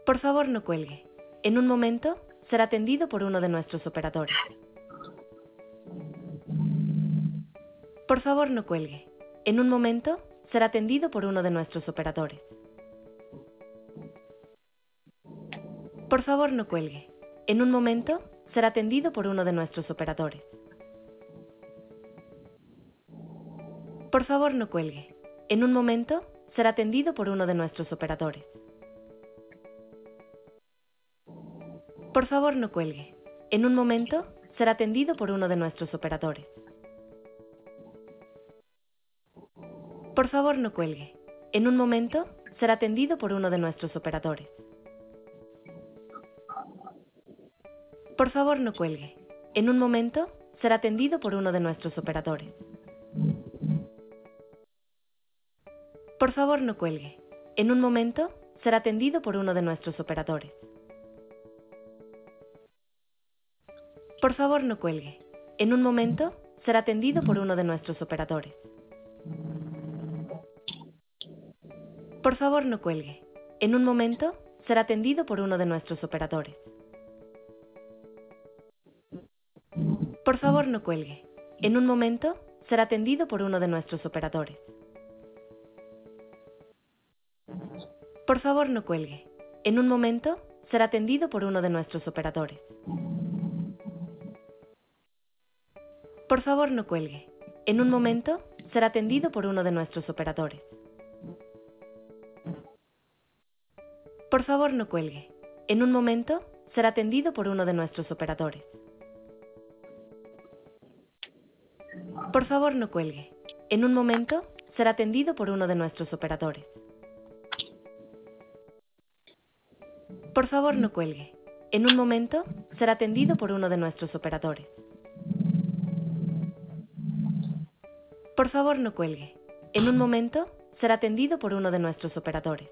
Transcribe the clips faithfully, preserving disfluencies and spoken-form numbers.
Por favor, no cuelgue. En un momento, será atendido por uno de nuestros operadores. Por favor, no cuelgue. En un momento, será atendido por uno de nuestros operadores. Por favor, no cuelgue. En un momento, será atendido por uno de nuestros operadores. Por favor, no cuelgue. En un momento, será atendido por uno de nuestros operadores. Por favor, no cuelgue. En un momento, será atendido por uno de nuestros operadores. Por favor, no cuelgue. En un momento, será atendido por uno de nuestros operadores. Por favor, no cuelgue. En un momento, será atendido por uno de nuestros operadores. Por favor, no cuelgue. En un momento, será atendido por uno de nuestros operadores. Por favor, no cuelgue. En un momento, será atendido por uno de nuestros operadores. Por favor, no cuelgue. En un momento, será atendido por uno de nuestros operadores. Por favor, no cuelgue. En un momento, será atendido por uno de nuestros operadores. Por favor, no cuelgue. En un momento, será atendido por uno de nuestros operadores. Por favor, no cuelgue. En un momento, será atendido por uno de nuestros operadores. Por favor, no cuelgue. En un momento, será atendido por uno de nuestros operadores. Por favor, no cuelgue. En un momento, será atendido por uno de nuestros operadores. Por favor, no cuelgue. En un momento, será atendido por uno de nuestros operadores. Por favor, no cuelgue. En un momento, será atendido por uno de nuestros operadores.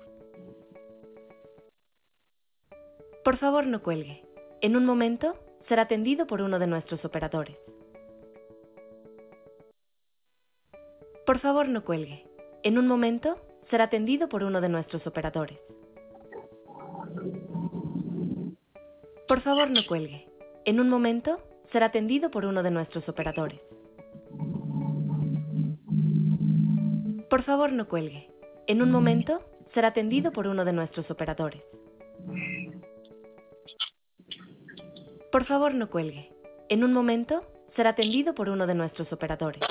Por favor, no cuelgue. En un momento, será atendido por uno de nuestros operadores. Por favor, no cuelgue. En un momento, será atendido por uno de nuestros operadores. Por favor, no cuelgue. En un momento, será atendido por uno de nuestros operadores. Por favor, no cuelgue. En un momento, será atendido por uno de nuestros operadores. Por favor, no cuelgue. En un momento, será atendido por uno de nuestros operadores.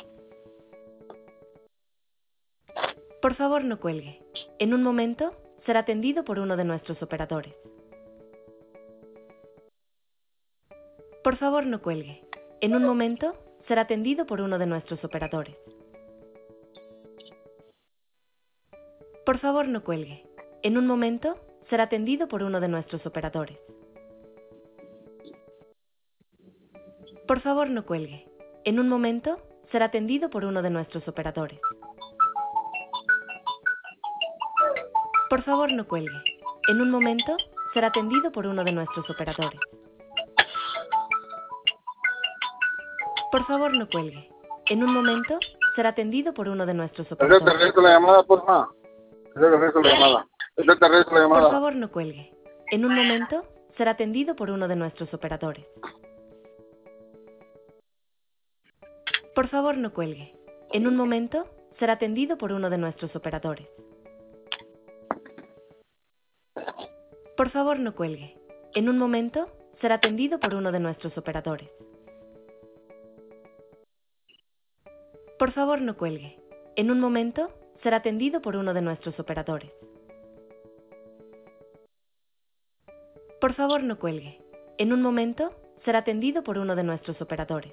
Por favor, no cuelgue. En un momento, será atendido por uno de nuestros operadores. Por favor, no cuelgue. En un momento, será atendido por uno de nuestros operadores. Por favor, no cuelgue. En un momento, será atendido por uno de nuestros operadores. Por favor, no cuelgue. En un momento, será atendido por uno de nuestros operadores. Por favor, no cuelgue. En un momento, será atendido por uno de nuestros operadores. Por favor, no cuelgue. En un momento, será atendido por uno de nuestros operadores. Te regreso la llamada, porfa. Te regreso la llamada. Te regreso la llamada. Por favor, no cuelgue. En un momento, será atendido por uno de nuestros operadores. Por favor, no cuelgue. En un momento, será atendido por uno de nuestros operadores. Por favor, no cuelgue. En un momento, será atendido por uno de nuestros operadores. Por favor, no cuelgue. En un momento, será atendido por uno de nuestros operadores. Por favor, no cuelgue. En un momento, será atendido por uno de nuestros operadores.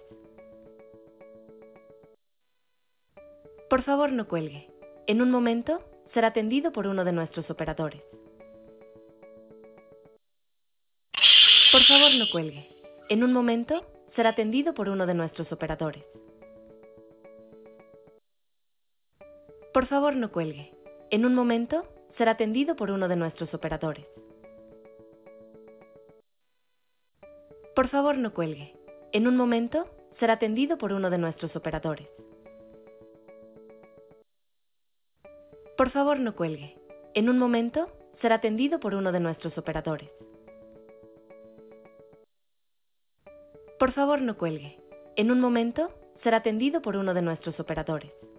Por favor, no cuelgue. En un momento, será atendido por uno de nuestros operadores. Por favor, no cuelgue. En un momento, será atendido por uno de nuestros operadores. Por favor, no cuelgue. En un momento, será atendido por uno de nuestros operadores. Por favor, no cuelgue. En un momento, será atendido por uno de nuestros operadores. Por favor, no cuelgue. En un momento, será atendido por uno de nuestros operadores. Por favor, no cuelgue. En un momento, será atendido por uno de nuestros operadores.